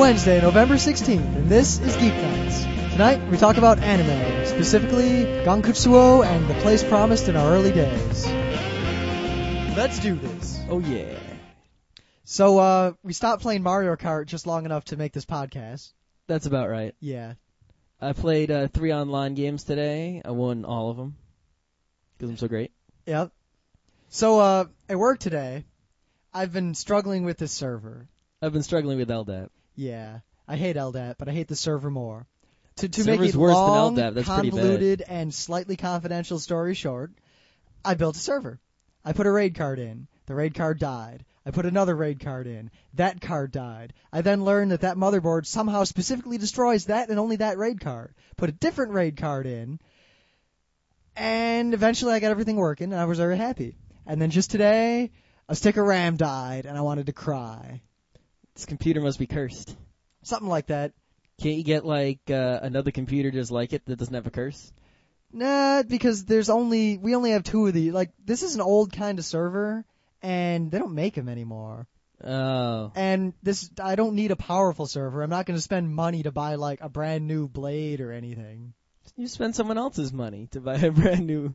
Wednesday, November 16th, and this is Geek Nights. Tonight, we talk about anime, specifically Gankutsuo and The Place Promised in Our Early Days. Let's do this. Oh, yeah. So, we stopped playing Mario Kart just long enough to make this podcast. That's about right. Yeah. I played 3 online games today. I won all of them because I'm so great. Yep. So, at work today, I've been struggling with this server. I've been struggling with LDAP. Yeah. I hate LDAP, but I hate the server more. To make Server's a worse than long, LDAP. That's pretty bad. convoluted, and slightly confidential story short, I built a server. I put a raid card in. The raid card died. I put another raid card in. That card died. I then learned that that motherboard somehow specifically destroys that and only that raid card. Put a different raid card in. And eventually I got everything working, and I was very happy. And then just today, a stick of RAM died, and I wanted to cry. This computer must be cursed. Something like that. Can't you get, another computer just like it that doesn't have a curse? Nah, because we only have 2 of these. Like, this is an old kind of server, and they don't make them anymore. Oh. And I don't need a powerful server. I'm not going to spend money to buy, a brand new blade or anything. You spend someone else's money to buy a brand new...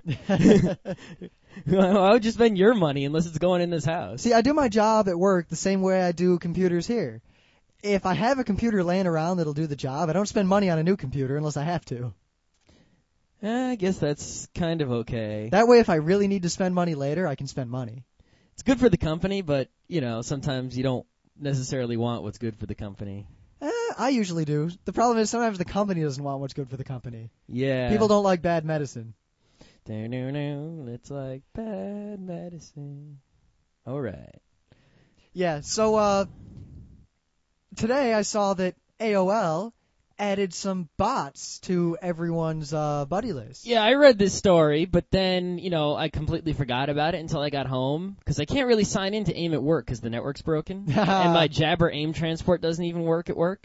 Why would you spend your money unless it's going in this house? See, I do my job at work the same way I do computers here. If I have a computer laying around that'll do the job, I don't spend money on a new computer unless I have to. I guess that's kind of okay. That way, if I really need to spend money later, I can spend money. It's good for the company, but, sometimes you don't necessarily want what's good for the company. I usually do. The problem is sometimes the company doesn't want what's good for the company. Yeah. People don't like bad medicine. It's like bad medicine. All right. Yeah, so today I saw that AOL added some bots to everyone's buddy list. Yeah, I read this story, but then, I completely forgot about it until I got home, because I can't really sign into AIM at work because the network's broken, and my Jabber AIM transport doesn't even work at work.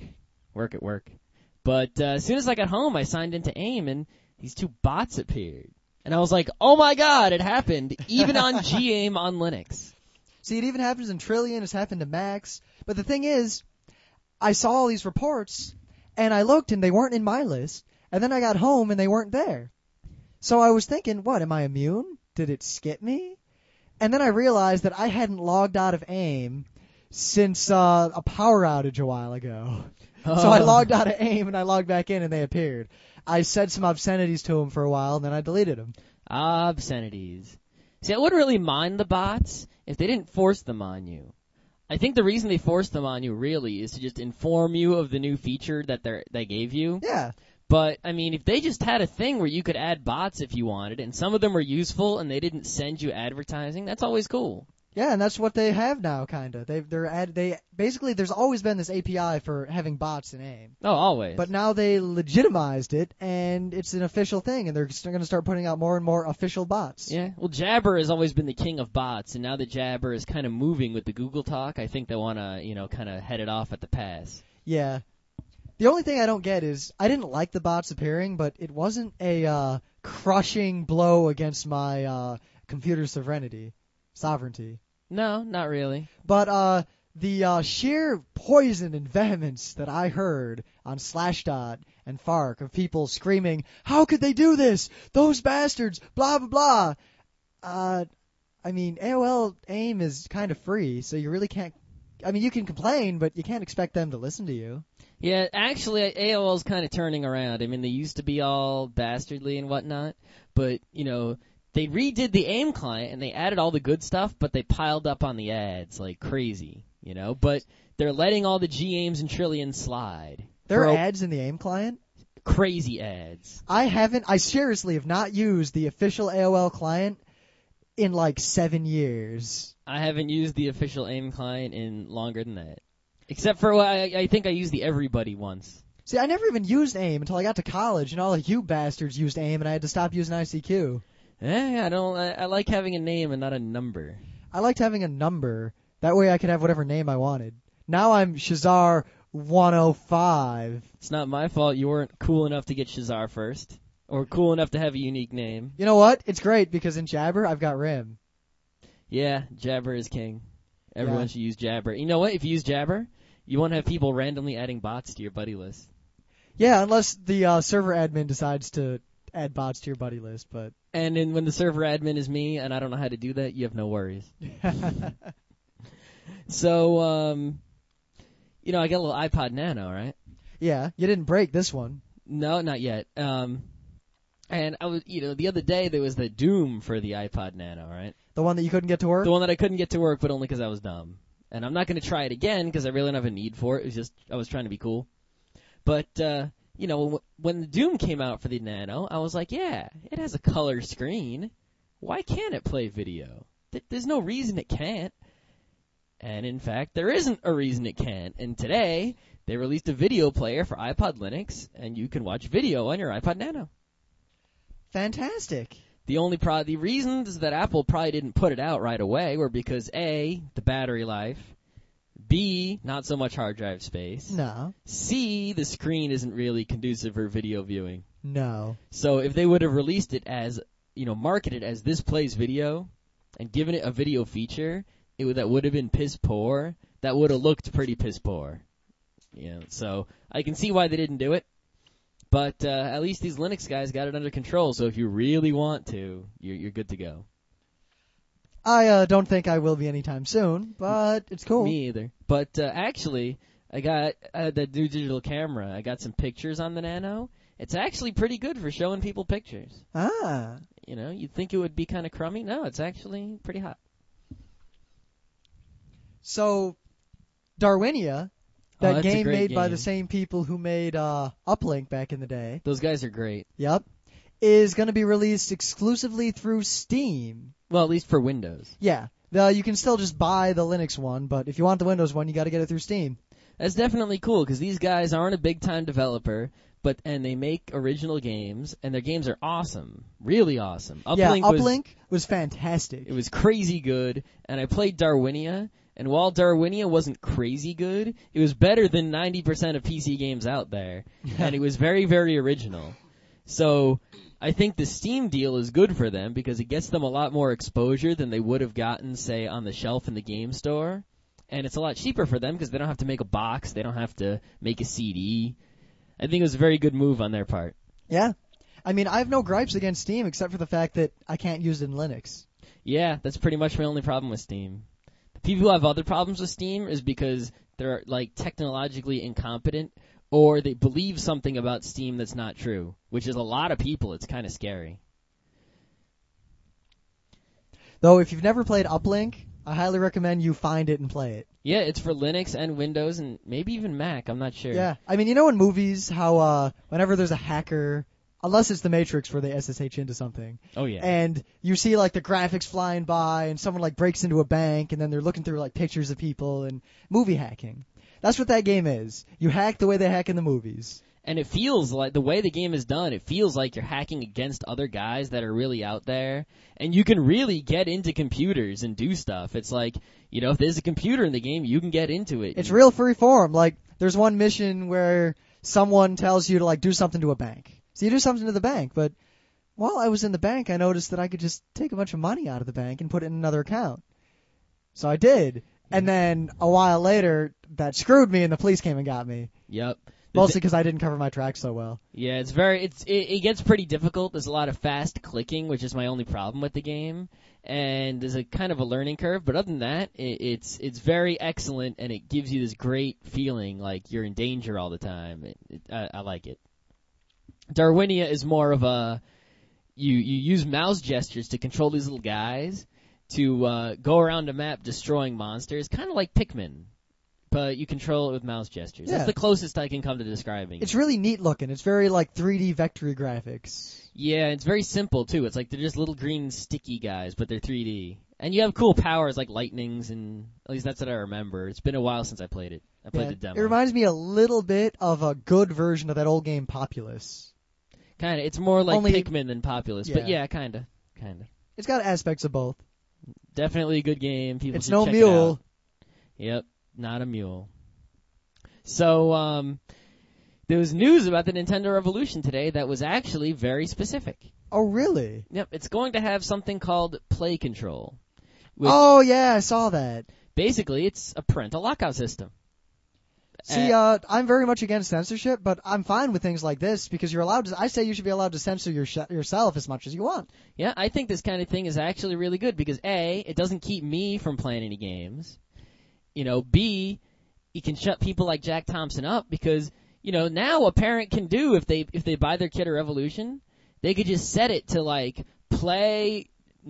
But as soon as I got home, I signed into AIM, and these 2 bots appeared. And I was like, oh my god, it happened, even on GAIM on Linux. See, it even happens in Trillion, it's happened to Max, but the thing is, I saw all these reports, and I looked, and they weren't in my list. And then I got home, and they weren't there. So I was thinking, what, am I immune? Did it skip me? And then I realized that I hadn't logged out of AIM since a power outage a while ago. Oh. So I logged out of AIM, and I logged back in, and they appeared. I said some obscenities to them for a while, and then I deleted them. Obscenities. See, I wouldn't really mind the bots if they didn't force them on you. I think the reason they forced them on you, really, is to just inform you of the new feature that they gave you. Yeah. But, if they just had a thing where you could add bots if you wanted, and some of them were useful and they didn't send you advertising, that's always cool. Yeah, and that's what they have now, kind of. Basically, there's always been this API for having bots in AIM. Oh, always. But now they legitimized it, and it's an official thing, and they're going to start putting out more and more official bots. Yeah, well, Jabber has always been the king of bots, and now that Jabber is kind of moving with the Google talk, I think they want to, kind of head it off at the pass. Yeah. The only thing I don't get is, I didn't like the bots appearing, but it wasn't a crushing blow against my computer sovereignty. No, not really. But the sheer poison and vehemence that I heard on Slashdot and Fark of people screaming, how could they do this? Those bastards, blah, blah, blah. AOL AIM is kind of free, so you really can't... you can complain, but you can't expect them to listen to you. Yeah, actually, AOL's kind of turning around. They used to be all dastardly and whatnot, but, they redid the AIM client, and they added all the good stuff, but they piled up on the ads like crazy, But they're letting all the GAIMs and Trillions slide. There are ads in the AIM client? Crazy ads. I seriously have not used the official AOL client in 7 years. I haven't used the official AIM client in longer than that. Except for, I think I used the Everybody once. See, I never even used AIM until I got to college, and all of you bastards used AIM, and I had to stop using ICQ. I like having a name and not a number. I liked having a number. That way I could have whatever name I wanted. Now I'm Shazar 105. It's not my fault you weren't cool enough to get Shazar first. Or cool enough to have a unique name. You know what? It's great, because in Jabber, I've got Rim. Yeah, Jabber is king. Everyone should use Jabber. You know what? If you use Jabber, You won't have people randomly adding bots to your buddy list. Yeah, unless the server admin decides to add bots to your buddy list, but... And when the server admin is me and I don't know how to do that, you have no worries. So, I got a little iPod Nano, right? Yeah, you didn't break this one. No, not yet. And I was, the other day there was the Doom for the iPod Nano, right? The one that you couldn't get to work? The one that I couldn't get to work, but only because I was dumb. And I'm not going to try it again because I really don't have a need for it. It was just, I was trying to be cool. But, when the Doom came out for the Nano, I was like, yeah, it has a color screen. Why can't it play video? There's no reason it can't. And in fact, there isn't a reason it can't. And today, they released a video player for iPod Linux, and you can watch video on your iPod Nano. Fantastic. The reasons that Apple probably didn't put it out right away were because A, the battery life, B, not so much hard drive space. No. C, the screen isn't really conducive for video viewing. No. So if they would have released it as, marketed as this plays video and given it a video feature, that would have been piss poor. That would have looked pretty piss poor. So I can see why they didn't do it. But at least these Linux guys got it under control, so if you really want to, you're good to go. I don't think I will be anytime soon, but it's cool. Me either. But actually, I got that new digital camera. I got some pictures on the Nano. It's actually pretty good for showing people pictures. Ah. You'd think it would be kind of crummy. No, it's actually pretty hot. So, Darwinia, that game made game by the same people who made Uplink back in the day. Those guys are great. Yep. Is going to be released exclusively through Steam. Well, at least for Windows. Yeah. You can still just buy the Linux one, but if you want the Windows one, you got to get it through Steam. That's definitely cool, because these guys aren't a big-time developer, and they make original games, and their games are awesome. Really awesome. Uplink was fantastic. It was crazy good, and I played Darwinia, and while Darwinia wasn't crazy good, it was better than 90% of PC games out there, and it was very, very original. So I think the Steam deal is good for them because it gets them a lot more exposure than they would have gotten, say, on the shelf in the game store. And it's a lot cheaper for them because they don't have to make a box. They don't have to make a CD. I think it was a very good move on their part. Yeah. I mean, I have no gripes against Steam except for the fact that I can't use it in Linux. Yeah, that's pretty much my only problem with Steam. The people who have other problems with Steam is because they're, technologically incompetent, or they believe something about Steam that's not true, which is a lot of people. It's kind of scary. Though, if you've never played Uplink, I highly recommend you find it and play it. Yeah, it's for Linux and Windows and maybe even Mac. I'm not sure. Yeah. I mean, in movies how whenever there's a hacker, unless it's The Matrix where they SSH into something. Oh, yeah. And you see, the graphics flying by and someone, breaks into a bank and then they're looking through, pictures of people and movie hacking. That's what that game is. You hack the way they hack in the movies. And it feels like, the way the game is done, it feels like you're hacking against other guys that are really out there. And you can really get into computers and do stuff. It's like, if there's a computer in the game, you can get into it. It's real free form. There's one mission where someone tells you to, do something to a bank. So you do something to the bank, but while I was in the bank, I noticed that I could just take a bunch of money out of the bank and put it in another account. So I did. And then a while later, that screwed me and the police came and got me. Yep. Mostly because I didn't cover my tracks so well. Yeah, it gets pretty difficult. There's a lot of fast clicking, which is my only problem with the game. And there's a kind of a learning curve, but other than that, it's very excellent and it gives you this great feeling like you're in danger all the time. I like it. Darwinia is more of a, you use mouse gestures to control these little guys to go around a map destroying monsters, kind of like Pikmin, but you control it with mouse gestures. Yeah. That's the closest I can come to describing it. It's really neat looking. It's very 3D vectory graphics. Yeah, it's very simple too. It's like they're just little green sticky guys, but they're 3D. And you have cool powers like lightnings, and at least that's what I remember. It's been a while since I played it. I played the demo. It reminds me a little bit of a good version of that old game Populous. Kind of. It's more like Pikmin than Populous, but yeah, kind of. It's got aspects of both. Definitely a good game. People it's should no check mule. It out. Yep, not a mule. So, there was news about the Nintendo Revolution today that was actually very specific. Oh, really? Yep, it's going to have something called Play Control. Oh, yeah, I saw that. Basically, it's a parental lockout system. See, I'm very much against censorship, but I'm fine with things like this because you're allowed to. I say you should be allowed to censor yourself as much as you want. Yeah, I think this kind of thing is actually really good because A, it doesn't keep me from playing any games. B, you can shut people like Jack Thompson up because, now a parent can do if they buy their kid a Revolution, they could just set it to like play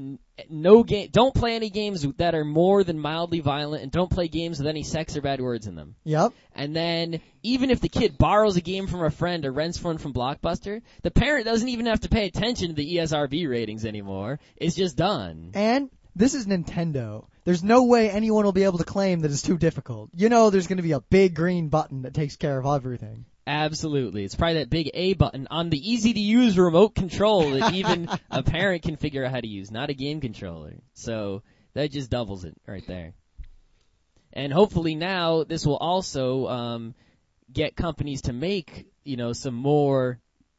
don't play any games that are more than mildly violent, and don't play games with any sex or bad words in them. Yep. And then, even if the kid borrows a game from a friend or rents one from Blockbuster, the parent doesn't even have to pay attention to the ESRB ratings anymore. It's just done. And this is Nintendo. There's no way anyone will be able to claim that it's too difficult. There's going to be a big green button that takes care of everything. Absolutely. It's probably that big A button on the easy-to-use remote control that even a parent can figure out how to use, not a game controller. So that just doubles it right there. And hopefully now this will also get companies to make, some more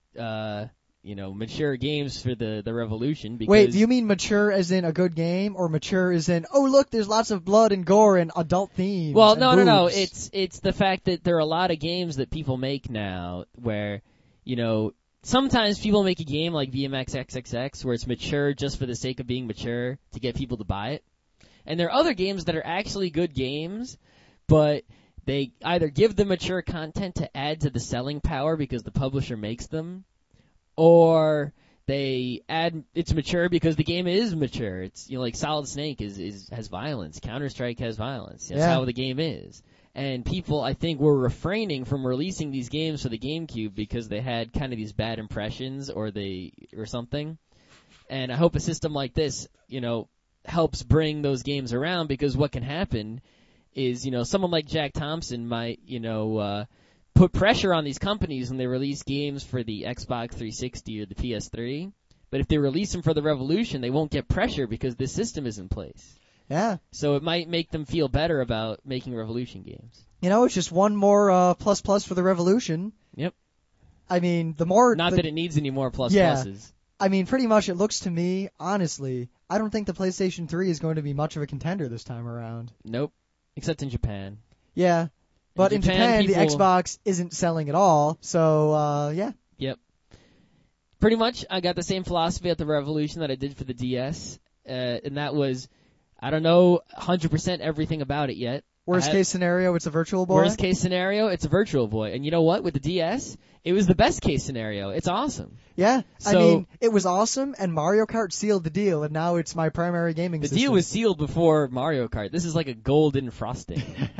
mature games for the Revolution. Because wait, do you mean mature as in a good game, or mature as in, oh look, there's lots of blood and gore and adult themes? Well, and no. boobs. It's the fact that there are a lot of games that people make now where, sometimes people make a game like BMX XXX where it's mature just for the sake of being mature to get people to buy it. And there are other games that are actually good games, but they either give the mature content to add to the selling power because the publisher makes them, or they add it's mature because the game is mature. It's like Solid Snake has violence. Counter-Strike has violence. That's how the game is. And people, I think, were refraining from releasing these games for the GameCube because they had kind of these bad impressions or something. And I hope a system like this, helps bring those games around, because what can happen is, someone like Jack Thompson might, put pressure on these companies when they release games for the Xbox 360 or the PS3. But if they release them for the Revolution, they won't get pressure because this system is in place. Yeah. So it might make them feel better about making Revolution games. It's just one more plus for the Revolution. Yep. I mean, the more... Not that it needs any more pluses. I mean, pretty much it looks to me, honestly, I don't think the PlayStation 3 is going to be much of a contender this time around. Nope. Except in Japan. Yeah. But in Japan, the Xbox isn't selling at all, so, yeah. Yep. Pretty much, I got the same philosophy at the Revolution that I did for the DS, and that was, I don't know 100% everything about it yet. Worst case scenario, it's a Virtual Boy? Worst case scenario, it's a Virtual Boy. And you know what? With the DS, it was the best case scenario. It's awesome. Yeah. I mean, it was awesome, and Mario Kart sealed the deal, and now it's my primary gaming system. The deal was sealed before Mario Kart. This is like a golden frosting.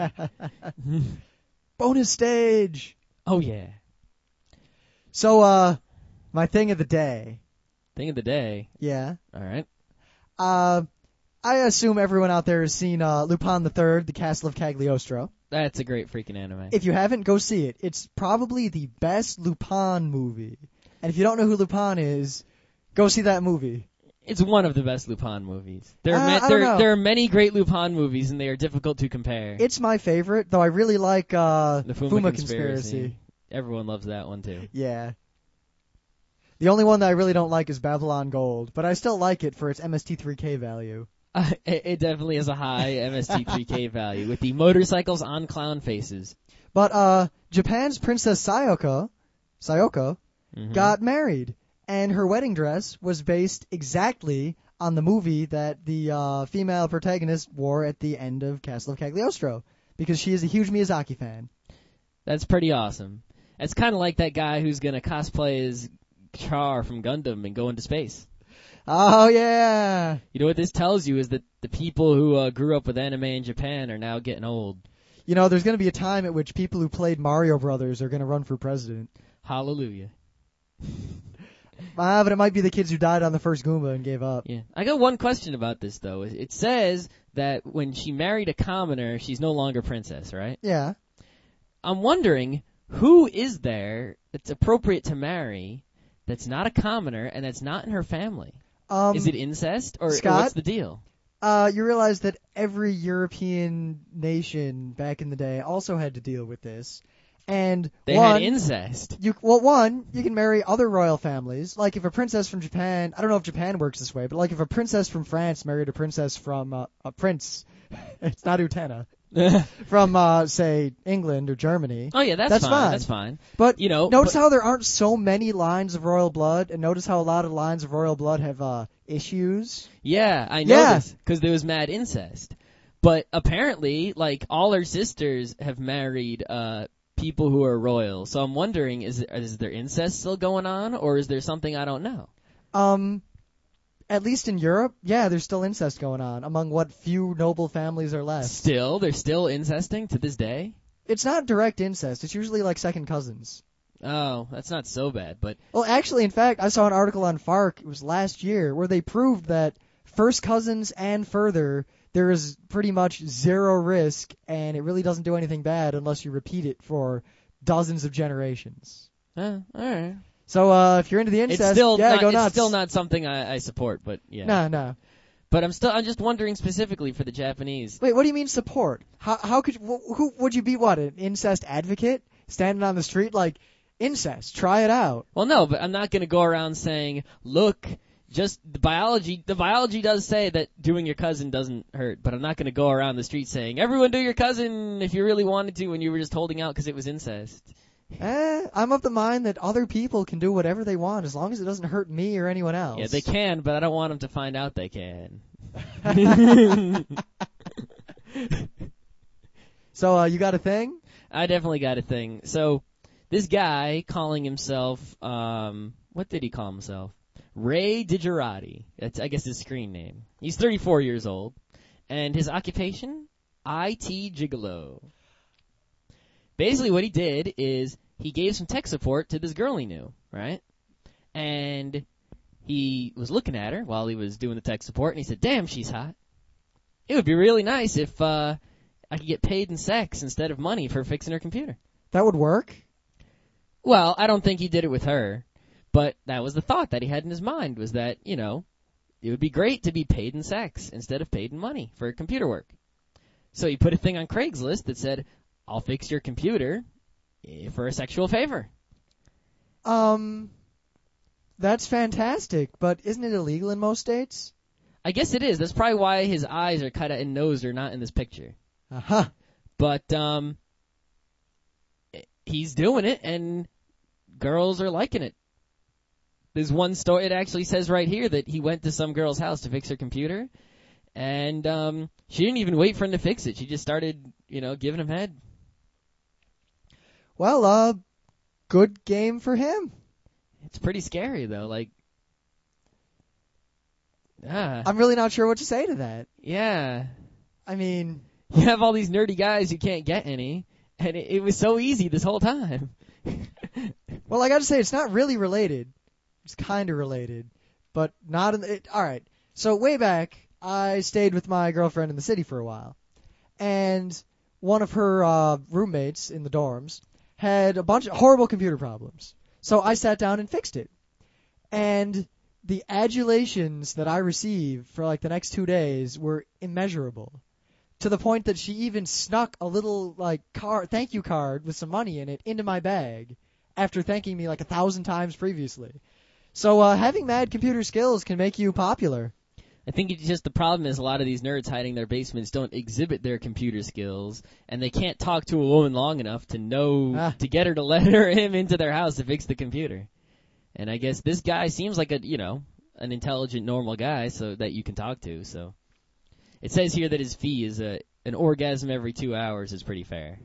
Bonus stage! Oh, yeah. So, my thing of the day. Thing of the day? Yeah. All right. I assume everyone out there has seen Lupin III, The Castle of Cagliostro. That's a great freaking anime. If you haven't, go see it. It's probably the best Lupin movie. And if you don't know who Lupin is, go see that movie. It's one of the best Lupin movies. There are many great Lupin movies, and they are difficult to compare. It's my favorite, though I really like the Fuma Conspiracy. Everyone loves that one, too. Yeah. The only one that I really don't like is Babylon Gold, but I still like it for its MST3K value. It definitely has a high MST3K value, with the motorcycles on clown faces. But Japan's Princess Sayoko got married, and her wedding dress was based exactly on the movie that the female protagonist wore at the end of Castle of Cagliostro, because she is a huge Miyazaki fan. That's pretty awesome. It's kind of like that guy who's going to cosplay as Char from Gundam and go into space. Oh, yeah. You know what this tells you is that the people who grew up with anime in Japan are now getting old. There's going to be a time at which people who played Mario Brothers are going to run for president. Hallelujah. But it might be the kids who died on the first Goomba and gave up. Yeah. I got one question about this, though. It says that when she married a commoner, she's no longer princess, right? Yeah. I'm wondering, who is there that's appropriate to marry that's not a commoner and that's not in her family? Is it incest, or what's the deal? You realize that every European nation back in the day also had to deal with this. And they had incest. You can marry other royal families. Like if a princess from Japan, I don't know if Japan works this way, but like if a princess from France married a princess from a prince, it's not Utena. from say England or Germany. Oh yeah, that's fine. That's fine. But notice but, how there aren't so many lines of royal blood, and notice how a lot of lines of royal blood have issues. Yeah, I know this because there was mad incest. But apparently, like, all her sisters have married people who are royal. So I'm wondering, is there incest still going on, or is there something I don't know? At least in Europe, yeah, there's still incest going on among what few noble families are left. Still? They're still incesting to this day? It's not direct incest. It's usually like second cousins. Oh, that's not so bad, but... Well, actually, in fact, I saw an article on Fark, it was last year, where they proved that first cousins and further, there is pretty much zero risk, and it really doesn't do anything bad unless you repeat it for dozens of generations. Alright. So, if you're into the incest, go nuts. It's still not something I support, but yeah. No. But I'm just wondering specifically for the Japanese. Wait, what do you mean support? How could who would you be? What, an incest advocate standing on the street like incest? Try it out. Well, no, but I'm not going to go around saying, look, just the biology does say that doing your cousin doesn't hurt, but I'm not going to go around the street saying everyone do your cousin if you really wanted to when you were just holding out because it was incest. I'm of the mind that other people can do whatever they want as long as it doesn't hurt me or anyone else. Yeah, they can, but I don't want them to find out they can. So, you got a thing? I definitely got a thing. So, this guy calling himself, what did he call himself? Ray DiGiorati. That's, I guess, his screen name. He's 34 years old. And his occupation? IT gigolo. Basically what he did is he gave some tech support to this girl he knew, right? And he was looking at her while he was doing the tech support, and he said, damn, she's hot. It would be really nice if I could get paid in sex instead of money for fixing her computer. That would work? Well, I don't think he did it with her, but that was the thought that he had in his mind, was that, it would be great to be paid in sex instead of paid in money for computer work. So he put a thing on Craigslist that said, I'll fix your computer for a sexual favor. That's fantastic, but isn't it illegal in most states? I guess it is. That's probably why his eyes are cut out and nose are not in this picture. Uh-huh. But, he's doing it, and girls are liking it. There's one story, it actually says right here that he went to some girl's house to fix her computer, and, she didn't even wait for him to fix it. She just started, giving him head. Well, good game for him. It's pretty scary, though. I'm really not sure what to say to that. Yeah. I mean... You have all these nerdy guys who can't get any, and it was so easy this whole time. Well, I gotta say, it's not really related. It's kind of related, but not in the... Alright, so way back, I stayed with my girlfriend in the city for a while, and one of her roommates in the dorms had a bunch of horrible computer problems. So I sat down and fixed it. And the adulations that I received for the next 2 days were immeasurable. To the point that she even snuck a little thank you card with some money in it into my bag after thanking me 1,000 times previously. So having mad computer skills can make you popular. I think it's just the problem is a lot of these nerds hiding their basements don't exhibit their computer skills, and they can't talk to a woman long enough to know to get her to let him into their house to fix the computer. And I guess this guy seems like an intelligent, normal guy, so that you can talk to. So it says here that his fee is an orgasm every 2 hours is pretty fair.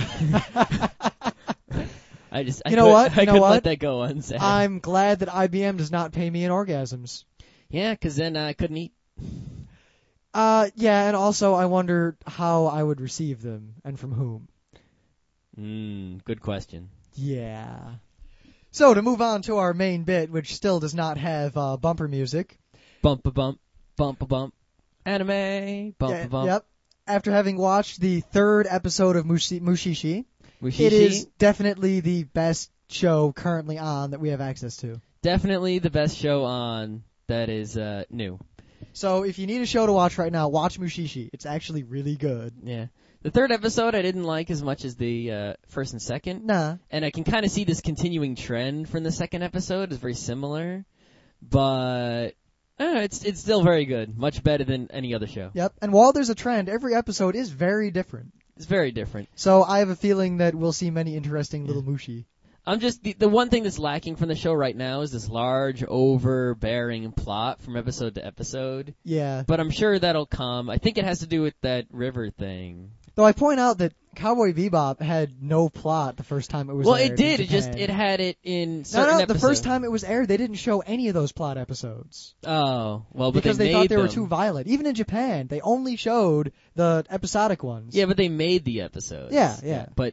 I couldn't let that go unsaid. I'm glad that IBM does not pay me in orgasms. Yeah, because then I couldn't eat. Yeah, and also I wonder how I would receive them and from whom. Good question. Yeah. So to move on to our main bit, which still does not have bumper music. Bump-a-bump, bump-a-bump, anime, bump-a-bump. Yep. After having watched the 3rd episode of Mushishi, it is definitely the best show currently on that we have access to. Definitely the best show on that is new. So if you need a show to watch right now, watch Mushishi. It's actually really good. Yeah. The 3rd episode I didn't like as much as the first and second. Nah. And I can kind of see this continuing trend from the 2nd episode. It's very similar. But it's still very good. Much better than any other show. Yep. And while there's a trend, every episode is very different. It's very different. So I have a feeling that we'll see many interesting little Mushi. I'm just the one thing that's lacking from the show right now is this large, overbearing plot from episode to episode. Yeah. But I'm sure that'll come. I think it has to do with that river thing. Though I point out that Cowboy Bebop had no plot the first time it was Well, aired. it did. In It had it in certain No, episodes. the first time it was aired, they didn't show any of those plot episodes. Oh, well, but because they made thought they them. were too violent. Even in Japan, they only showed the episodic ones. Yeah, but they made the episodes. Yeah. But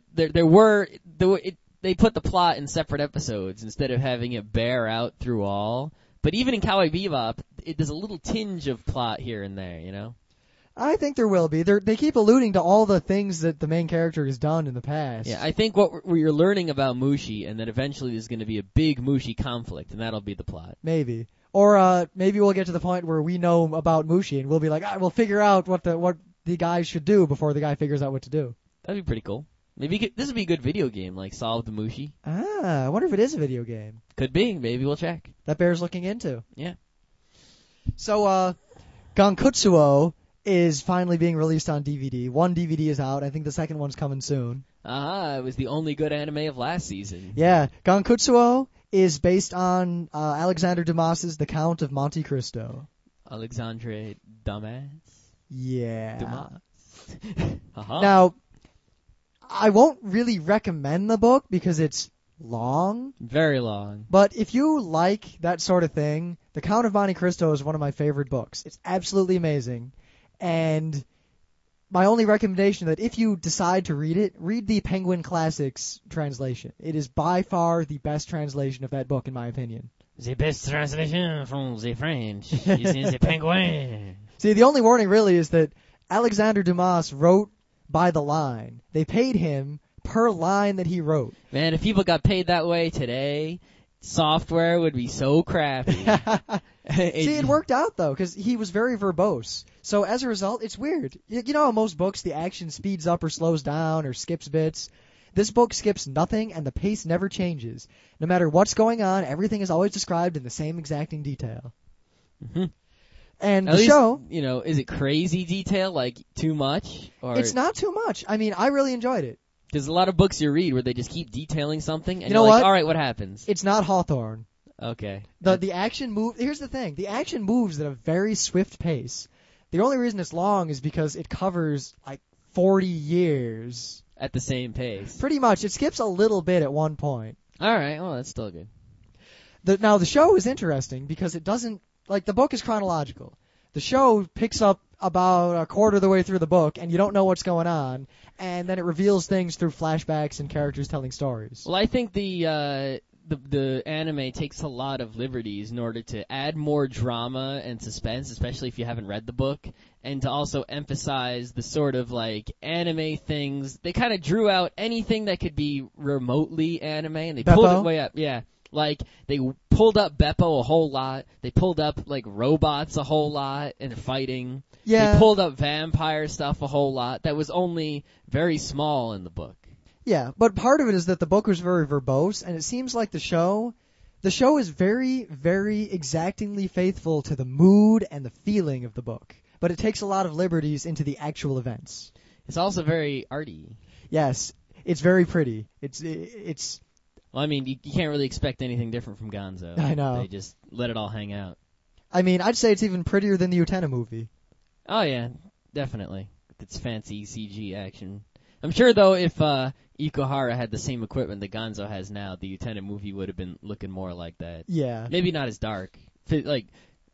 they put the plot in separate episodes instead of having it bear out through all. But even in Cowboy Bebop, there's a little tinge of plot here and there, you know? I think there will be. They keep alluding to all the things that the main character has done in the past. Yeah, I think what you're learning about Mushi, and that eventually there's going to be a big Mushi conflict, and that'll be the plot. Maybe. Or maybe we'll get to the point where we know about Mushi, and we'll be like, we'll figure out what the guy should do before the guy figures out what to do. That'd be pretty cool. Maybe this would be a good video game, like Solve the Mushi. I wonder if it is a video game. Could be. Maybe we'll check. That bears looking into. Yeah. So, Gankutsuo is finally being released on DVD. One DVD is out. I think the second one's coming soon. It was the only good anime of last season. Yeah. Gankutsuo is based on Alexander Dumas's The Count of Monte Cristo. Alexandre Dumas? Yeah. Dumas. Now, I won't really recommend the book because it's long. Very long. But if you like that sort of thing, The Count of Monte Cristo is one of my favorite books. It's absolutely amazing. And my only recommendation that if you decide to read it, read the Penguin Classics translation. It is by far the best translation of that book, in my opinion. The best translation from the French is in the Penguin. See, the only warning really is that Alexander Dumas wrote by the line. They paid him per line that he wrote. Man, if people got paid that way today, software would be so crappy. See, it worked out, though, because he was very verbose. So as a result, it's weird. You know how most books, the action speeds up or slows down or skips bits? This book skips nothing, and the pace never changes. No matter what's going on, everything is always described in the same exacting detail. Mm-hmm. And At the least, show... you know, is it crazy detail, like too much? Or It's not too much. I mean, I really enjoyed it. There's a lot of books you read where they just keep detailing something, and You know you're like, what? all right, what happens? It's not Hawthorne. Okay. The action move. Here's the thing: the action moves at a very swift pace. The only reason it's long is because it covers like 40 years. At the same pace. Pretty much, it skips a little bit at one point. All right. Well, that's still good. Now the show is interesting because it doesn't like the book is chronological. The show picks up about a quarter of the way through the book, and you don't know what's going on, and then it reveals things through flashbacks and characters telling stories. Well, I think the anime takes a lot of liberties in order to add more drama and suspense, especially if you haven't read the book, and to also emphasize the sort of like anime things. They kind of drew out anything that could be remotely anime, and they pulled it way up. Yeah. Like, they pulled up Beppo a whole lot. They pulled up, like, robots a whole lot and fighting. Yeah. They pulled up vampire stuff a whole lot. That was only very small in the book. Yeah, but part of it is that the book was very verbose, and it seems like the show is very, very exactingly faithful to the mood and the feeling of the book. But it takes a lot of liberties into the actual events. It's also very arty. Yes, it's very pretty. It's Well, I mean, you can't really expect anything different from Gonzo. I know. They just let it all hang out. I mean, I'd say it's even prettier than the Utena movie. Oh, yeah, definitely. It's fancy CG action. I'm sure, though, if Ikuhara had the same equipment that Gonzo has now, the Utena movie would have been looking more like that. Yeah. Maybe not as dark. Like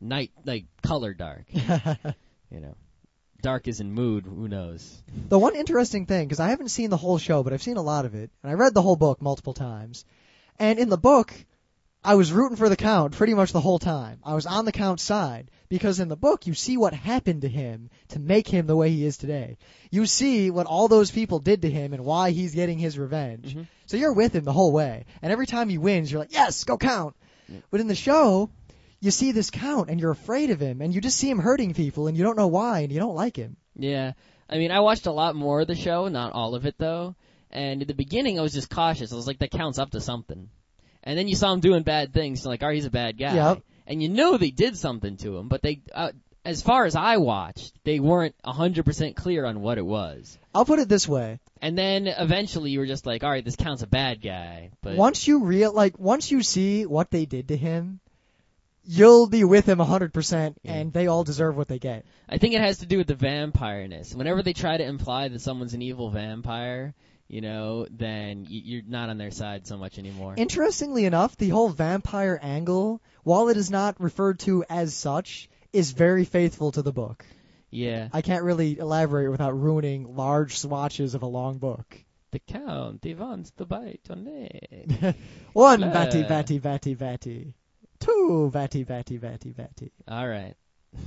color dark. You know. Dark is in mood, who knows? The one interesting thing, because I haven't seen the whole show, but I've seen a lot of it, and I read the whole book multiple times. And in the book, I was rooting for the Count pretty much the whole time. I was on the Count's side, because in the book, you see what happened to him to make him the way he is today. You see what all those people did to him and why he's getting his revenge. Mm-hmm. So you're with him the whole way. And every time he wins, you're like, yes, go Count! But in the show, you see this Count, and you're afraid of him, and you just see him hurting people, and you don't know why, and you don't like him. Yeah. I mean, I watched a lot more of the show, not all of it, though. And at the beginning, I was just cautious. I was like, that counts up to something. And then you saw him doing bad things, so like, oh, he's a bad guy. Yep. And you know they did something to him, but they as far as I watched, they weren't 100% clear on what it was. I'll put it this way. And then eventually you were just like, all right, this count's a bad guy. But once you see what they did to him, you'll be with him 100%, and they all deserve what they get. I think it has to do with the vampire-ness. Whenever they try to imply that someone's an evil vampire, then you're not on their side so much anymore. Interestingly enough, the whole vampire angle, while it is not referred to as such, is very faithful to the book. Yeah. I can't really elaborate without ruining large swatches of a long book. The Count, he wants to bite on it. One, vatty. Two, vatty. All right.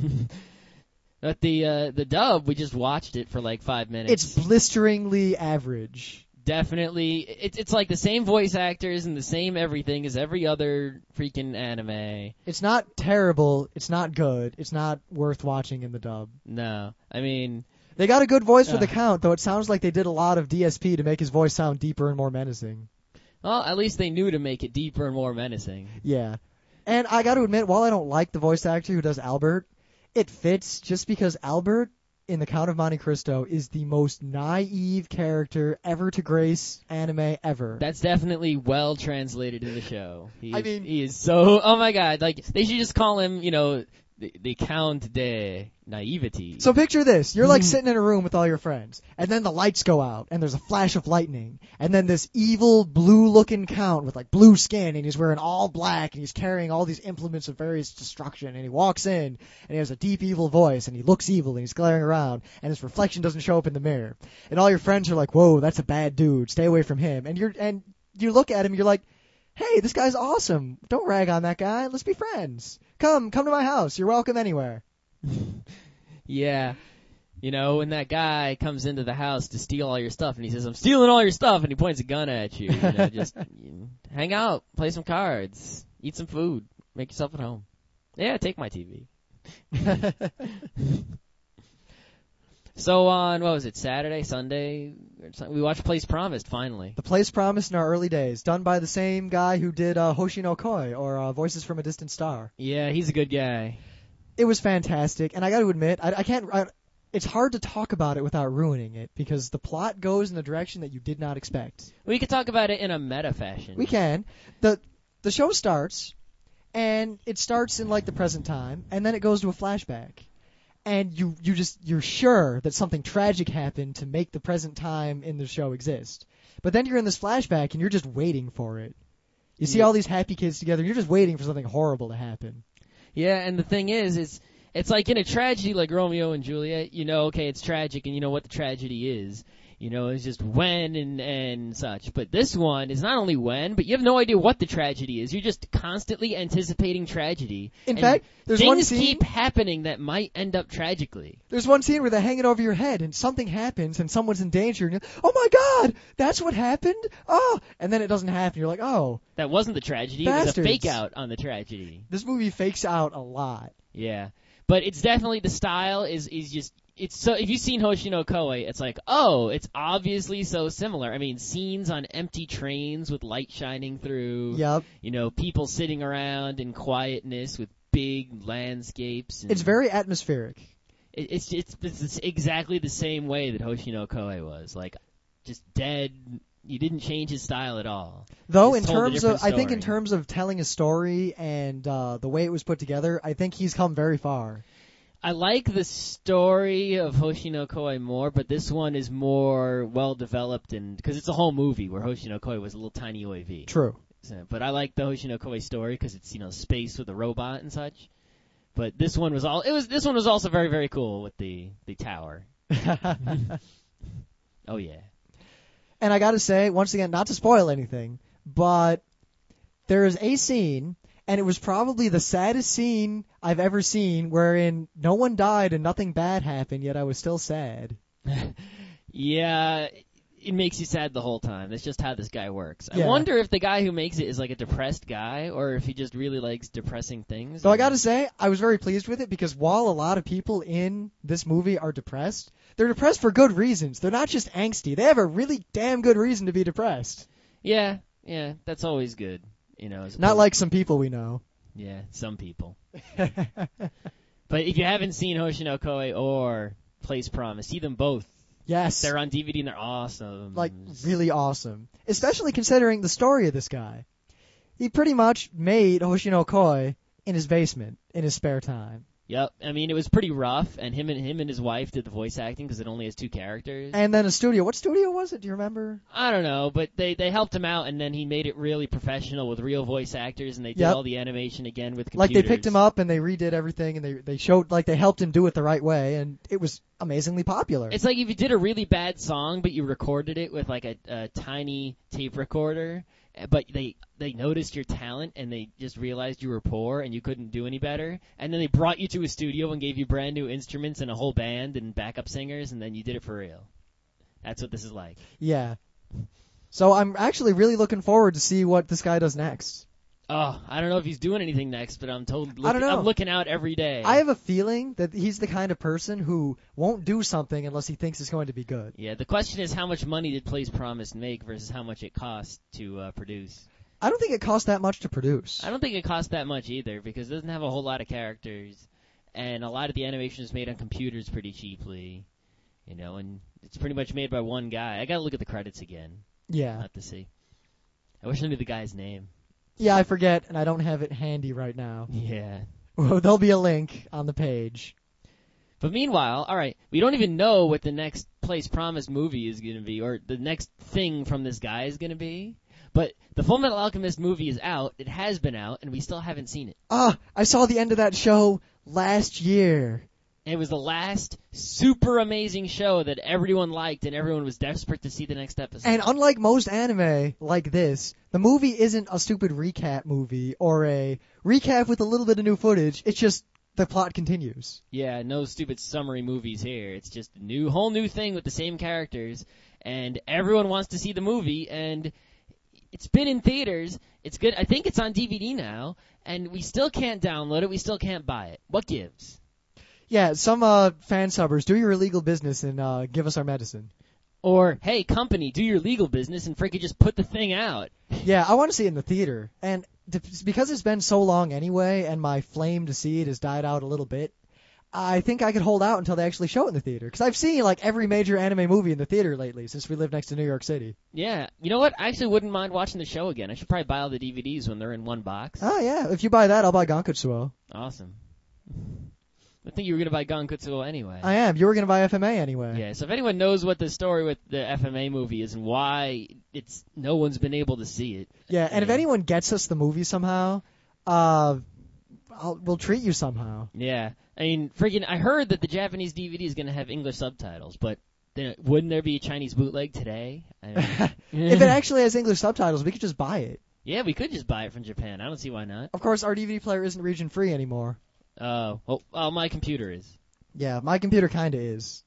But the dub, we just watched it for like 5 minutes. It's blisteringly average. Definitely. It's like the same voice actors and the same everything as every other freaking anime. It's not terrible. It's not good. It's not worth watching in the dub. No. I mean... They got a good voice for the Count, though it sounds like they did a lot of DSP to make his voice sound deeper and more menacing. Well, at least they knew to make it deeper and more menacing. Yeah. And I got to admit, while I don't like the voice actor who does Albert, it fits just because Albert in The Count of Monte Cristo is the most naive character ever to grace anime ever. That's definitely well translated in the show. He is so, oh my god, like, they should just call him, the Count de Naivety. So picture this. You're like sitting in a room with all your friends, and then the lights go out, and there's a flash of lightning, and then this evil blue-looking Count with like blue skin, and he's wearing all black, and he's carrying all these implements of various destruction, and he walks in, and he has a deep evil voice, and he looks evil, and he's glaring around, and his reflection doesn't show up in the mirror. And all your friends are like, whoa, that's a bad dude, stay away from him. And you look at him, you're like, hey, this guy's awesome. Don't rag on that guy. Let's be friends. Come to my house. You're welcome anywhere. Yeah. When that guy comes into the house to steal all your stuff, and he says, I'm stealing all your stuff, and he points a gun at you, just hang out, play some cards, eat some food, make yourself at home. Yeah, take my TV. So on, what was it, Saturday, Sunday? We watched Place Promised, finally. The Place Promised in our early days, done by the same guy who did Hoshi no Koi, or Voices from a Distant Star. Yeah, he's a good guy. It was fantastic, and I got to admit, I can't. It's hard to talk about it without ruining it, because the plot goes in the direction that you did not expect. We could talk about it in a meta fashion. We can. The show starts, and it starts in like the present time, and then it goes to a flashback. And you're sure that something tragic happened to make the present time in the show exist. But then you're in this flashback and you're just waiting for it. You see all these happy kids together, and you're just waiting for something horrible to happen. Yeah, and the thing is it's like in a tragedy like Romeo and Juliet, okay, it's tragic and you know what the tragedy is. It's just when and such. But this one is not only when, but you have no idea what the tragedy is. You're just constantly anticipating tragedy. In fact, there's one scene... Things keep happening that might end up tragically. There's one scene where they hang it over your head, and something happens, and someone's in danger, and you're, oh my god, that's what happened? Oh! And then it doesn't happen. You're like, oh. That wasn't the tragedy. Bastards. It was a fake out on the tragedy. This movie fakes out a lot. Yeah. But it's definitely, the style is just... It's so, if you've seen Hoshi no Koi, it's like, oh, it's obviously so similar. I mean, scenes on empty trains with light shining through. Yep. People sitting around in quietness with big landscapes. And it's very atmospheric. It's exactly the same way that Hoshi no Koi was. Like, just dead. You didn't change his style at all. Though, in terms of telling a story and the way it was put together, I think he's come very far. I like the story of Hoshi no Koi more, but this one is more well-developed, and because it's a whole movie where Hoshi no Koi was a little tiny UAV. True. So, but I like the Hoshi no Koi story because it's, space with a robot and such. But this one was also very, very cool with the tower. Oh, yeah. And I gotta say, once again, not to spoil anything, but there is a scene... And it was probably the saddest scene I've ever seen, wherein no one died and nothing bad happened, yet I was still sad. Yeah, it makes you sad the whole time. That's just how this guy works. Yeah. I wonder if the guy who makes it is like a depressed guy, or if he just really likes depressing things. So I gotta say, I was very pleased with it, because while a lot of people in this movie are depressed, they're depressed for good reasons. They're not just angsty. They have a really damn good reason to be depressed. Yeah, that's always good. Not like some people we know. Yeah, some people. But if you haven't seen Hoshinokoi or Place Promise, see them both. Yes. They're on DVD and they're awesome. Like, really awesome. Especially considering the story of this guy. He pretty much made Hoshinokoi in his basement, in his spare time. Yep. I mean, it was pretty rough, and him and his wife did the voice acting because it only has 2 characters. And then a studio. What studio was it? Do you remember? I don't know, but they helped him out, and then he made it really professional with real voice actors, and they did all the animation again with computers. Like, they picked him up, and they redid everything, and they showed, like, they helped him do it the right way, and it was amazingly popular. It's like if you did a really bad song, but you recorded it with, like, a tiny tape recorder, but they noticed your talent and they just realized you were poor and you couldn't do any better, and then they brought you to a studio and gave you brand new instruments and a whole band and backup singers, and then you did it for real. That's what this is like. Yeah. So I'm actually really looking forward to see what this guy does next. Oh, I don't know if he's doing anything next, but I'm looking out every day. I have a feeling that he's the kind of person who won't do something unless he thinks it's going to be good. Yeah, the question is how much money did Place Promise make versus how much it cost to produce. I don't think it cost that much to produce. I don't think it cost that much either because it doesn't have a whole lot of characters, and a lot of the animation is made on computers pretty cheaply, and it's pretty much made by one guy. I gotta look at the credits again. Yeah. I'll have to see. I wish I knew the guy's name. Yeah, I forget, and I don't have it handy right now. Yeah. Well, there'll be a link on the page. But meanwhile, all right, we don't even know what the next Place Promise movie is going to be, or the next thing from this guy is going to be. But the Full Metal Alchemist movie is out. It has been out, and we still haven't seen it. I saw the end of that show last year. It was the last super amazing show that everyone liked, and everyone was desperate to see the next episode. And unlike most anime like this, the movie isn't a stupid recap movie or a recap with a little bit of new footage. It's just the plot continues. Yeah, no stupid summary movies here. It's just a whole new thing with the same characters, and everyone wants to see the movie, and it's been in theaters. It's good. I think it's on DVD now, and we still can't download it. We still can't buy it. What gives? Yeah, some fan subbers, do your illegal business and give us our medicine. Or, hey, company, do your legal business and freaking just put the thing out. Yeah, I want to see it in the theater. And because it's been so long anyway, and my flame to see it has died out a little bit, I think I could hold out until they actually show it in the theater. Because I've seen, like, every major anime movie in the theater lately since we live next to New York City. Yeah. You know what? I actually wouldn't mind watching the show again. I should probably buy all the DVDs when they're in one box. Oh, yeah. If you buy that, I'll buy Gankutsuo. Awesome. I think you were going to buy Gankutsuo anyway. I am. You were going to buy FMA anyway. Yeah, so if anyone knows what the story with the FMA movie is and why no one's been able to see it. Yeah, and if anyone gets us the movie somehow, we'll treat you somehow. Yeah. I mean, I heard that the Japanese DVD is going to have English subtitles, but wouldn't there be a Chinese bootleg today? I mean, if it actually has English subtitles, we could just buy it. Yeah, we could just buy it from Japan. I don't see why not. Of course, our DVD player isn't region free anymore. Oh, well, my computer is. Yeah, my computer kinda is.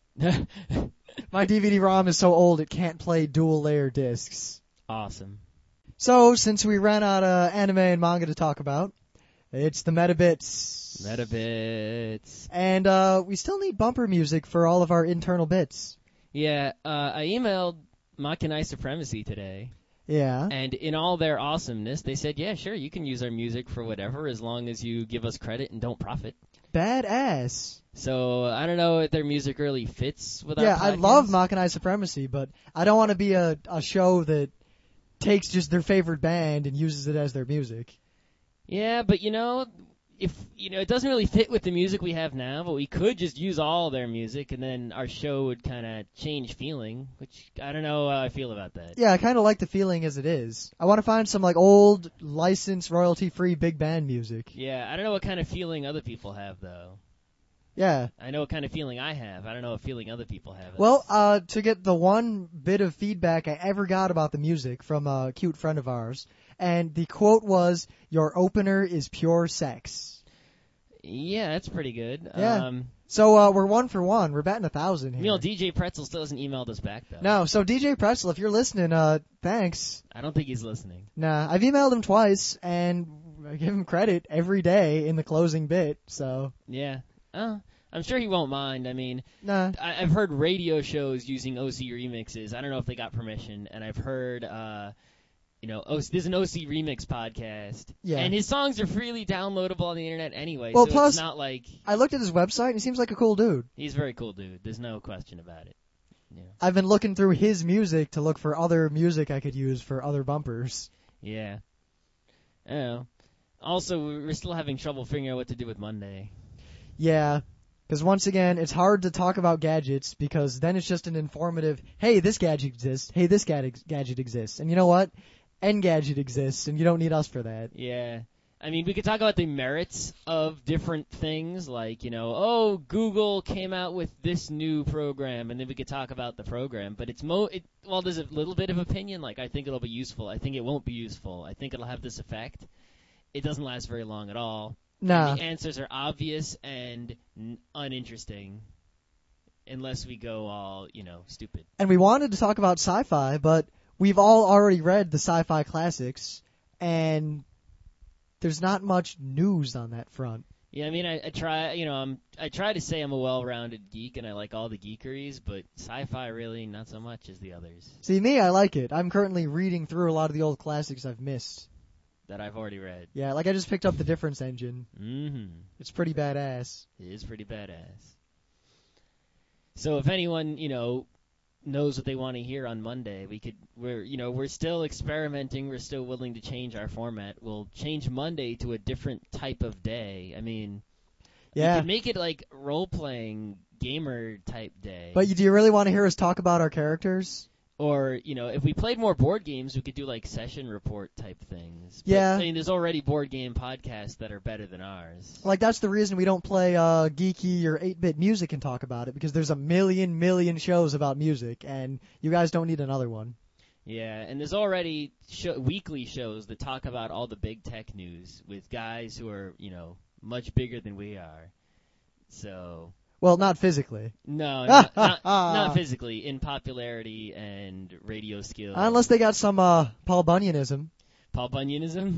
My DVD-ROM is so old it can't play dual-layer discs. Awesome. So, since we ran out of anime and manga to talk about, it's the Metabits. Metabits. And we still need bumper music for all of our internal bits. Yeah, I emailed Makanai Supremacy today. Yeah. And in all their awesomeness, they said, yeah, sure, you can use our music for whatever as long as you give us credit and don't profit. Badass. So I don't know if their music really fits with our podcast. Yeah, I love Makanai Supremacy, but I don't want to be a show that takes just their favorite band and uses it as their music. Yeah, but if it doesn't really fit with the music we have now, but we could just use all their music and then our show would kind of change feeling, which I don't know how I feel about that. Yeah, I kind of like the feeling as it is. I want to find some like old, licensed, royalty-free big band music. Yeah, I don't know what kind of feeling other people have though. Yeah. I know what kind of feeling I have. I don't know what feeling other people have. Well, to get the one bit of feedback I ever got about the music from a cute friend of ours, and the quote was, "Your opener is pure sex." Yeah, that's pretty good. Yeah. So we're 1 for 1. We're batting 1,000 here. DJ Pretzel still hasn't emailed us back though. No, so DJ Pretzel, if you're listening, thanks. I don't think he's listening. Nah, I've emailed him twice, and I give him credit every day in the closing bit, so. Yeah. I'm sure he won't mind. I mean, nah. I've heard radio shows using OC remixes. I don't know if they got permission, and I've heard there's an OC Remix podcast. Yeah. And his songs are freely downloadable on the internet anyway, Well, so plus, it's not like... I looked at his website, and he seems like a cool dude. He's a very cool dude. There's no question about it. Yeah. I've been looking through his music to look for other music I could use for other bumpers. Yeah. I don't know. Also, we're still having trouble figuring out what to do with Monday. Yeah. Because once again, it's hard to talk about gadgets because then it's just an informative, hey, this gadget exists, hey, this gadget exists. And you know what? Engadget exists, and you don't need us for that. Yeah. I mean, we could talk about the merits of different things, like, Google came out with this new program, and then we could talk about the program. But while there's a little bit of opinion, like, I think it'll be useful, I think it won't be useful, I think it'll have this effect. It doesn't last very long at all. Nah. The answers are obvious and uninteresting, unless we go all, stupid. And we wanted to talk about sci-fi, but we've all already read the sci-fi classics, and there's not much news on that front. Yeah, I mean, I try to say I'm a well-rounded geek and I like all the geekeries, but sci-fi really not so much as the others. See, me, I like it. I'm currently reading through a lot of the old classics I've missed. That I've already read. Yeah, like I just picked up The Difference Engine. Mm-hmm. It's pretty badass. It is pretty badass. So if anyone, knows what they want to hear on Monday, we're still experimenting, we're still willing to change our format. We'll change Monday to a different type of day. I mean, yeah. We could make it like role-playing gamer type day. But do you really want to hear us talk about our characters? Or, if we played more board games, we could do like session report type things. But, yeah. I mean, there's already board game podcasts that are better than ours. Like, that's the reason we don't play Geeky or 8-Bit Music and talk about it, because there's a million shows about music, and you guys don't need another one. Yeah, and there's already weekly shows that talk about all the big tech news with guys who are, much bigger than we are. So... Well, not physically. No, not physically. In popularity and radio skills. Unless they got some Paul Bunyanism. Paul Bunyanism?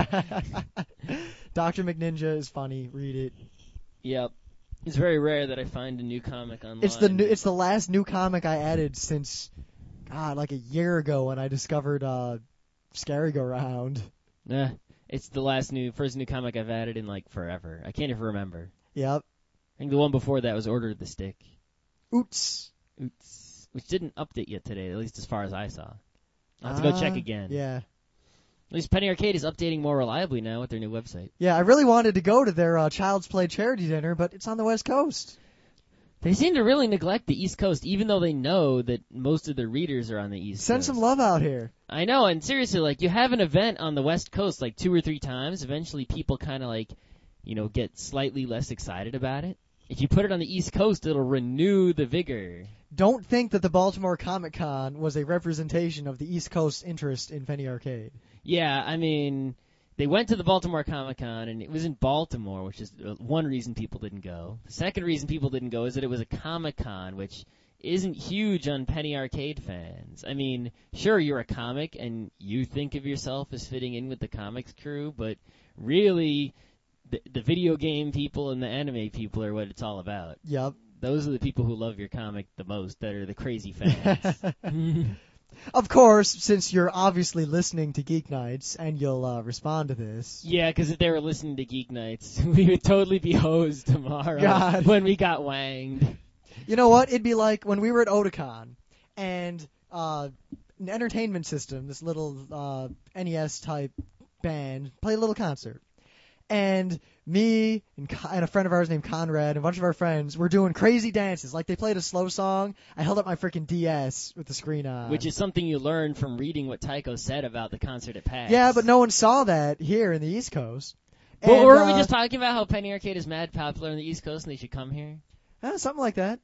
Dr. McNinja is funny. Read it. Yep. It's very rare that I find a new comic online. It's the last new comic I added since, like a year ago when I discovered Scary Go Round. It's the first new comic I've added in like forever. I can't even remember. Yep. I think the one before that was Order of the Stick. Oots. Which didn't update yet today, at least as far as I saw. I'll have to go check again. Yeah. At least Penny Arcade is updating more reliably now with their new website. Yeah, I really wanted to go to their Child's Play charity dinner, but it's on the West Coast. They seem to really neglect the East Coast, even though they know that most of their readers are on the East Coast. Send some love out here. I know, and seriously, like, you have an event on the West Coast like 2 or 3 times, eventually people kind of like, get slightly less excited about it. If you put it on the East Coast, it'll renew the vigor. Don't think that the Baltimore Comic Con was a representation of the East Coast interest in Penny Arcade. Yeah, I mean, they went to the Baltimore Comic Con, and it was in Baltimore, which is one reason people didn't go. The second reason people didn't go is that it was a Comic Con, which isn't huge on Penny Arcade fans. I mean, sure, you're a comic, and you think of yourself as fitting in with the comics crew, but really... The video game people and the anime people are what it's all about. Yep. Those are the people who love your comic the most, that are the crazy fans. Of course, since you're obviously listening to Geek Nights, and you'll respond to this. Yeah, because if they were listening to Geek Nights, we would totally be hosed tomorrow when we got wanged. You know what? It'd be like when we were at Otakon, and an entertainment system, this little NES-type band, played a little concert. And me and a friend of ours named Conrad and a bunch of our friends were doing crazy dances. Like, they played a slow song. I held up my freaking DS with the screen on. Which is something you learned from reading what Tycho said about the concert at PAX. Yeah, but no one saw that here in the East Coast. Well, weren't we just talking about how Penny Arcade is mad popular in the East Coast and they should come here? Something like that.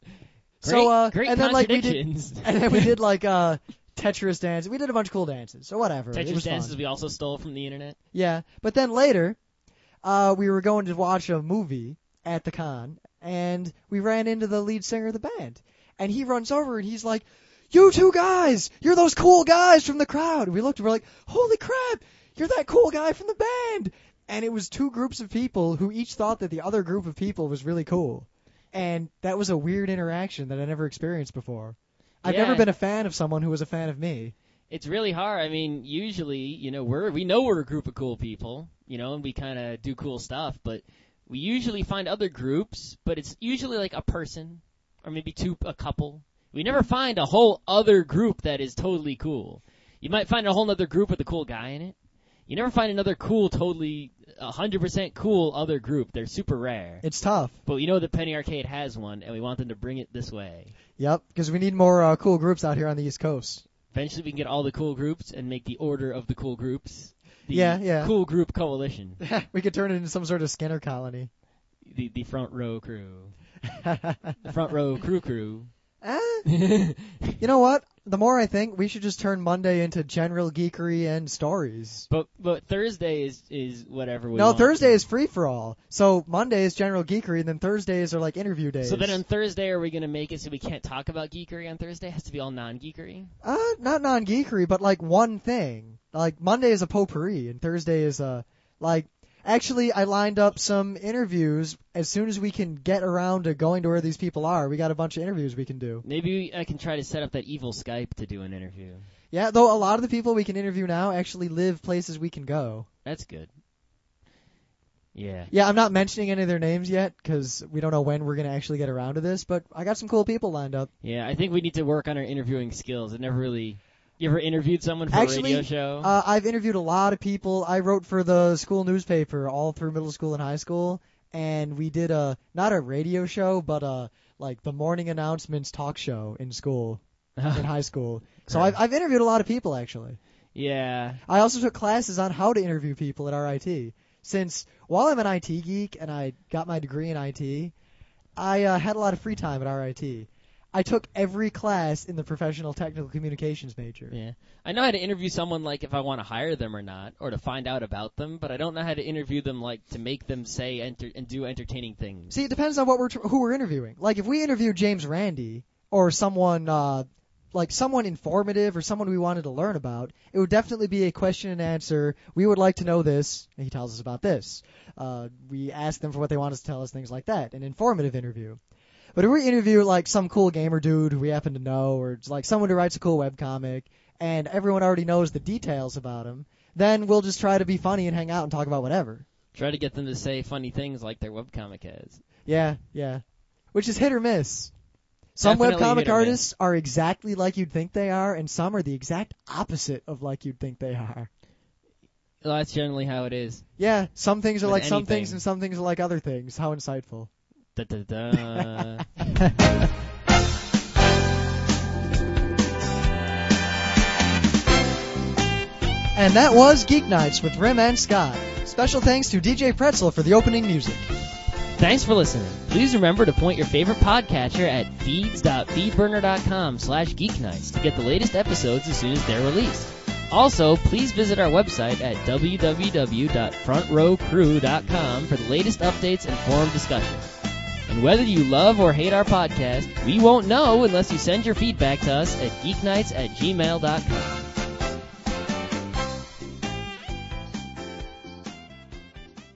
Great and then, contradictions. we did Tetris dances. We did a bunch of cool dances. So whatever. Tetris dances we also stole from the internet. Yeah, but then later... we were going to watch a movie at the con, and we ran into the lead singer of the band. And he runs over, and he's like, "You two guys! You're those cool guys from the crowd!" And we looked, and we're like, "Holy crap! You're that cool guy from the band!" And it was 2 groups of people who each thought that the other group of people was really cool. And that was a weird interaction that I never experienced before. I've never been a fan of someone who was a fan of me. It's really hard. I mean, usually, you know, we know we're a group of cool people, you know, and we kind of do cool stuff, but we usually find other groups, but it's usually like a person or maybe a couple. We never find a whole other group that is totally cool. You might find a whole other group with a cool guy in it. You never find another cool, totally 100% cool other group. They're super rare. It's tough. But you know that Penny Arcade has one, and we want them to bring it this way. Yep, because we need more cool groups out here on the East Coast. Eventually we can get all the cool groups and make the order of the cool groups. The Cool Group Coalition. We could turn it into some sort of Skinner colony. The front row crew. The front row crew. You know what? The more I think, we should just turn Monday into general geekery and stories. But Thursday is whatever we No, want. Thursday is free for all. So Monday is general geekery, and then Thursdays are like interview days. So then on Thursday, are we going to make it so we can't talk about geekery on Thursday? It has to be all non-geekery? Not non-geekery, but like one thing. Like Monday is a potpourri, and Thursday is like. Actually, I lined up some interviews as soon as we can get around to going to where these people are. We got a bunch of interviews we can do. Maybe I can try to set up that evil Skype to do an interview. Yeah, though a lot of the people we can interview now actually live places we can go. That's good. Yeah. Yeah, I'm not mentioning any of their names yet because we don't know when we're going to actually get around to this, but I got some cool people lined up. Yeah, I think we need to work on our interviewing skills. I never really... You ever interviewed someone for Actually, a radio show? I've interviewed a lot of people. I wrote for the school newspaper all through middle school and high school, and we did not a radio show, but like the morning announcements talk show in school, in high school. So I've interviewed a lot of people, actually. Yeah. I also took classes on how to interview people at RIT. Since while I'm an IT geek and I got my degree in IT, I had a lot of free time at RIT. I took every class in the professional technical communications major. Yeah. I know how to interview someone, like, if I want to hire them or not, or to find out about them, but I don't know how to interview them, like, to make them say and do entertaining things. See, it depends on who we're interviewing. Like, if we interview James Randi, or someone, like someone informative, or someone we wanted to learn about, it would definitely be a question and answer. We would like to know this, and he tells us about this. We ask them for what they want us to tell us, things like that. An informative interview. But if we interview, like, some cool gamer dude who we happen to know, or it's like someone who writes a cool webcomic, and everyone already knows the details about him, then we'll just try to be funny and hang out and talk about whatever. Try to get them to say funny things like their webcomic has. Yeah. Which is hit or miss. Some webcomic artists are exactly like you'd think they are, and some are the exact opposite of like you'd think they are. Well, that's generally how it is. Yeah, some things are like anything. some things, and some things are like other things. How insightful. Da-da-da. And that was Geek Nights with Rim and Scott. Special thanks to DJ Pretzel for the opening music. Thanks for listening. Please remember to point your favorite podcatcher at feeds.feedburner.com/geeknights to get the latest episodes as soon as they're released. Also, please visit our website at www.frontrowcrew.com for the latest updates and forum discussion. And whether you love or hate our podcast, we won't know unless you send your feedback to us at geeknights@gmail.com.